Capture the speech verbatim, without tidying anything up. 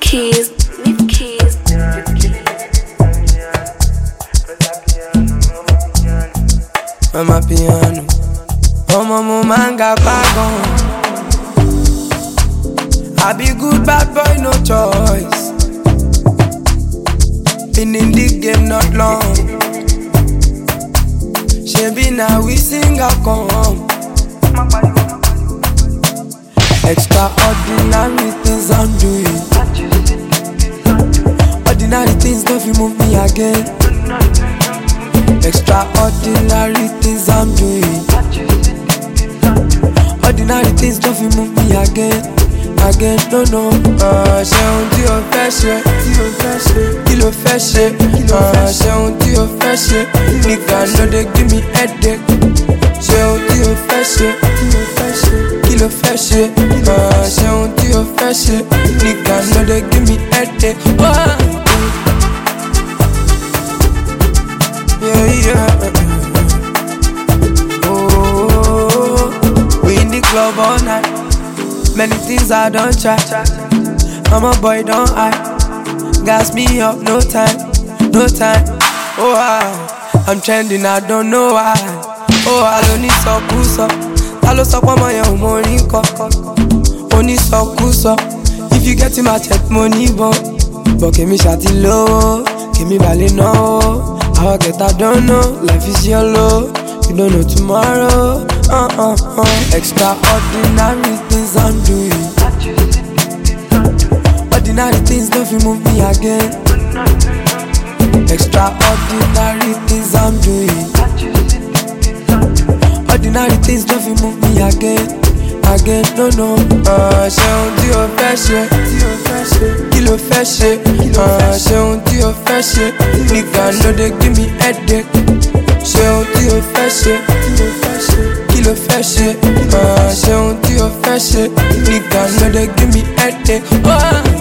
keys, leave keys. Mama piano, oh mama manga bagon. I be good bad boy, no choice. Been in the game not long. She be now we sing a come. Extraordinary things I'm doing. Ordinary things don't you move me again. Extraordinary things I'm doing. Ordinary things don't you move me again. Again, no, no. Uh, ṣe ohun tí o fẹ́ ṣe, kí ló fẹ́ ṣe. Uh, ṣe ohun tí o fẹ́ ṣe, nigga no dey give me headache. Ṣe ohun tí o fẹ́ ṣe, kí ló fẹ́ ṣe. Uh, ṣe ohun tí o fẹ́ ṣe, nigga no dey give me headache. Oh. Yeah, yeah. Oh, we in the club all night. Many things I don't try. I'm a boy, don't I? Gas me up, no time, no time. Oh, I, I'm trending, I don't know why. Oh, I don't need so cool, so. I don't stop on my own money, only so cool, so. If you get in my check money, but but give me shawty low, give me ballet no. I'll get I don't know, life is yellow. You don't know tomorrow. Uh uh uh. Extraordinary things I'm doing. Ordinary things don't feel move me again. Extraordinary things I'm doing. Ordinary things don't feel move me again. Again, no no. Uh, ṣe ohun tí o fẹ́ ṣe, kí ló fẹ́ ṣe. Uh, ṣe ohun tí o fẹ́ ṣe, nigga no dey give me headache. Ṣe ohun tí o fẹ́ ṣe, kí ló fẹ́ ṣe. Uh, ṣe ohun tí o fẹ́ ṣe, nigga no dey give me headache. Oh.